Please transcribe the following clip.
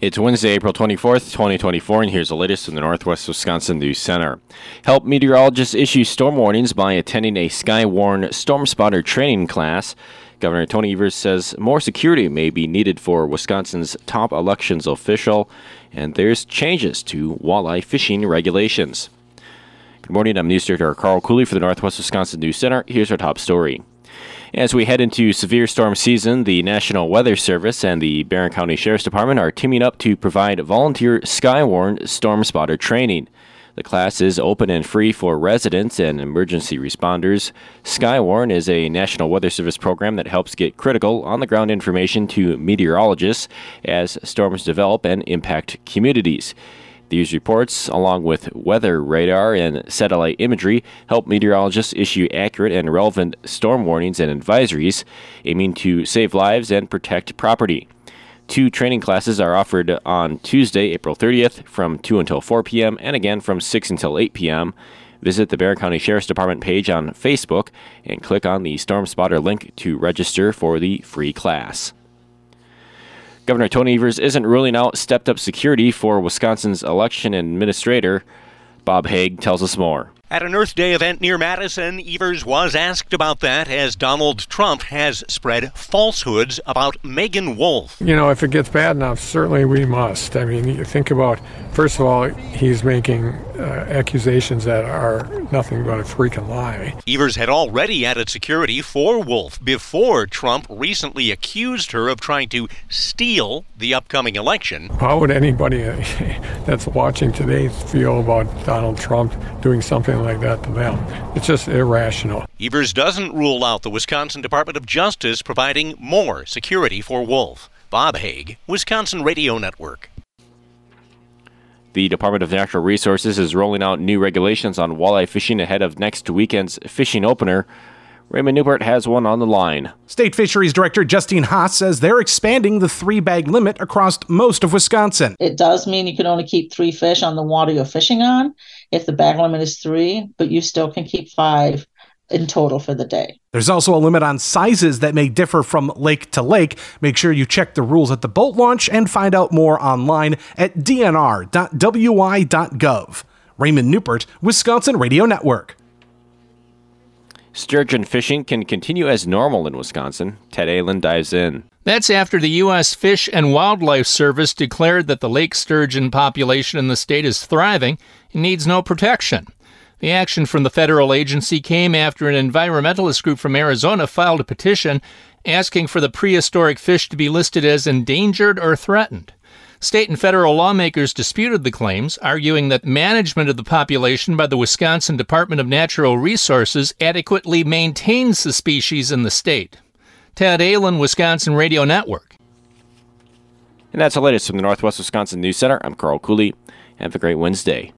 It's Wednesday, April 24th, 2024, and here's the latest from the Northwest Wisconsin News Center. Help meteorologists issue storm warnings by attending a Skywarn Storm Spotter training class. Governor Tony Evers says more security may be needed for Wisconsin's top elections official, and there's changes to walleye fishing regulations. Good morning, I'm News Director Carl Cooley for the Northwest Wisconsin News Center. Here's our top story. As we head into severe storm season, the National Weather Service and the Barron County Sheriff's Department are teaming up to provide volunteer Skywarn Storm Spotter training. The class is open and free for residents and emergency responders. Skywarn is a National Weather Service program that helps get critical on-the-ground information to meteorologists as storms develop and impact communities. These reports, along with weather radar and satellite imagery, help meteorologists issue accurate and relevant storm warnings and advisories, aiming to save lives and protect property. 2 training classes are offered on Tuesday, April 30th, from 2 until 4 p.m., and again from 6 until 8 p.m. Visit the Barron County Sheriff's Department page on Facebook and click on the Storm Spotter link to register for the free class. Governor Tony Evers isn't ruling out stepped-up security for Wisconsin's election administrator. Bob Haig tells us more. At an Earth Day event near Madison, Evers was asked about that as Donald Trump has spread falsehoods about Megan Wolfe. You know, if it gets bad enough, certainly we must. I mean, you think about, first of all, he's making accusations that are nothing but a freaking lie. Evers had already added security for Wolfe before Trump recently accused her of trying to steal the upcoming election. How would anybody that's watching today feel about Donald Trump doing something like that to them? It's just irrational. Evers doesn't rule out the Wisconsin Department of Justice providing more security for Wolfe. Bob Haig, Wisconsin Radio Network. The Department of Natural Resources is rolling out new regulations on walleye fishing ahead of next weekend's fishing opener. Raymond Newport has one on the line. State Fisheries Director Justine Haas says they're expanding the 3-bag limit across most of Wisconsin. It does mean you can only keep 3 fish on the water you're fishing on if the bag limit is 3, but you still can keep 5 in total for the day. There's also a limit on sizes that may differ from lake to lake. Make sure you check the rules at the boat launch and find out more online at dnr.wi.gov. Raymond Newport, Wisconsin Radio Network. Sturgeon fishing can continue as normal in Wisconsin. Ted Allen dives in. That's after the U.S. Fish and Wildlife Service declared that the lake sturgeon population in the state is thriving and needs no protection. The action from the federal agency came after an environmentalist group from Arizona filed a petition asking for the prehistoric fish to be listed as endangered or threatened. State and federal lawmakers disputed the claims, arguing that management of the population by the Wisconsin Department of Natural Resources adequately maintains the species in the state. Ted Allen, Wisconsin Radio Network. And that's the latest from the Northwest Wisconsin News Center. I'm Carl Cooley. Have a great Wednesday.